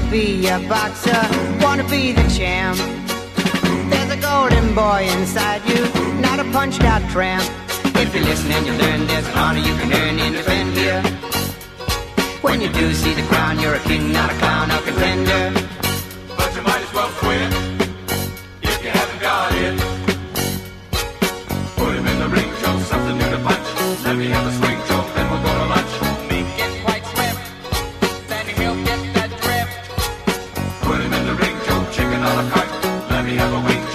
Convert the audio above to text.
be a boxer, wanna be the champ. There's a golden boy inside you, not a punched out tramp. If you listen and you learn, there's an honor you can earn in defend here. When you do see the crown, you're a king, not a clown or contender. But you might as well quit if you haven't got it. Put him in the ring, show something new to punch. Let me have a swing choke, then we'll go to lunch. Make it quite swift, then he'll get that drift. Put him in the ring, Joe, chicken a la carte. Let me have a wing.